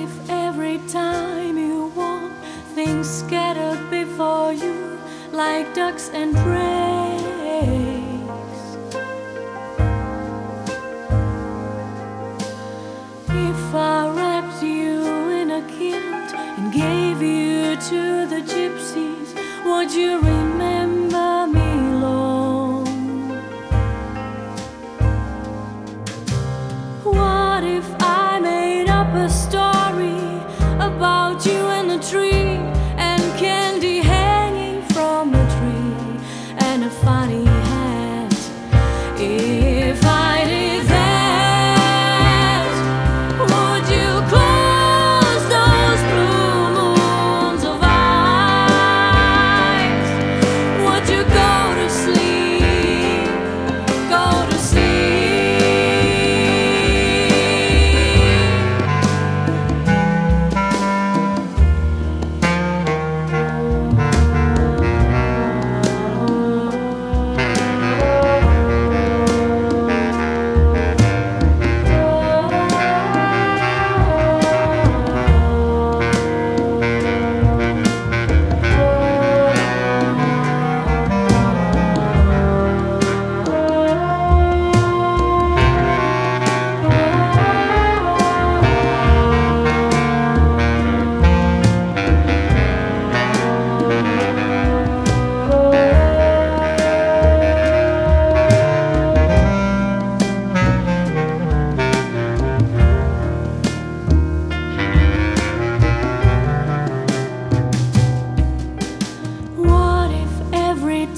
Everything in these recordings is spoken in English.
if every time you walk, things scattered before you like ducks and drakes? If I wrapped you in a kilt and gave you to the gypsies, would you remember me long? What if I made up a story about you and a tree, and candy hanging from a tree, and a funny hat? If I did that, would you close those blue moons of eyes? Would you go to sleep, go to sleep?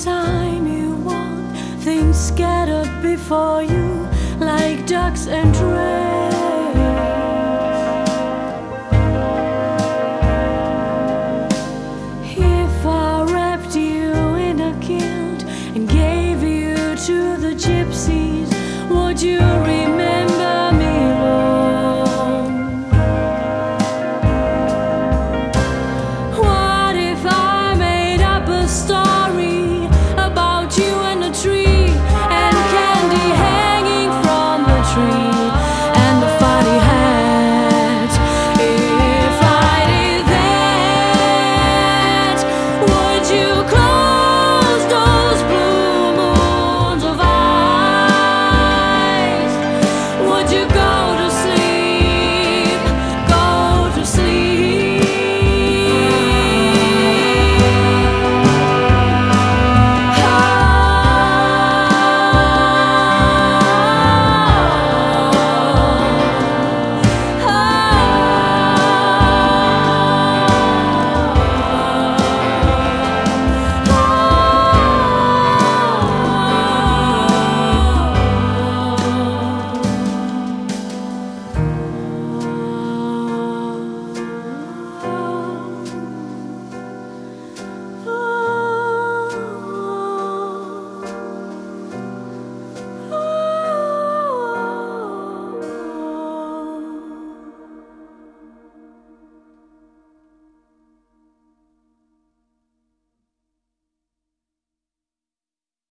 Time you walk, things scattered before you like ducks and